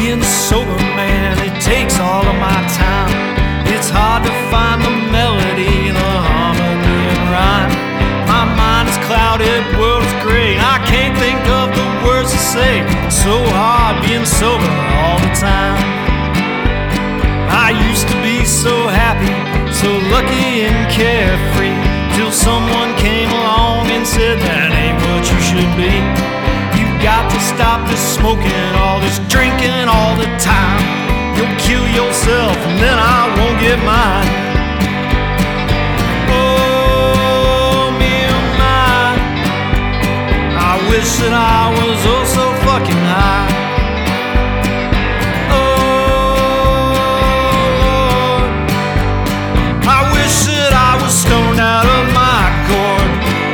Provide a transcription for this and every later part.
Being a sober man, it takes all of my time. It's hard to find the melody, the harmony and rhyme. My mind is clouded, world is gray, and I can't think of the words to say. It's so hard being sober all the time. I used to be so happy, so lucky and carefree, till someone came along and said that ain't what you should be. You got to stop this smoking, all this drinking all the time. You'll kill yourself and then I won't get mine. Oh, me oh my, I wish that I was oh so fucking high. Stoned out of my gourd.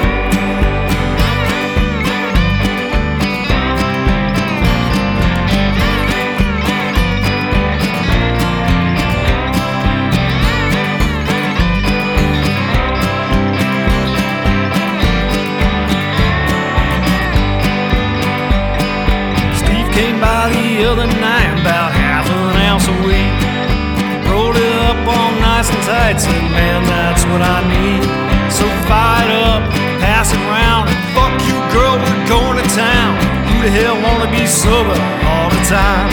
Steve came by the other night, about half an ounce of weed. Rolled it up all nice and tight, said, man, that's what I need. So fired up, pass it round, and fuck you, girl, we're going to town. Who the hell wanna be sober all the time?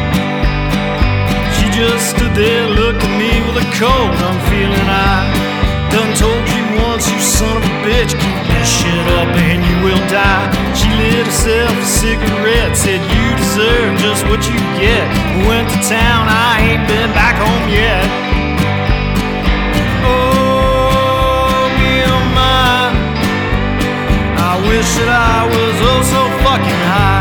She just stood there, looked at me with a cold, unfeeling eye. Done told you once, you son of a bitch, keep this shit up and you will die. She lit herself a cigarette, said you deserve just what you get. Went to town, I ain't been back home yet. Oh, me oh my, I wish that I was oh so fucking high.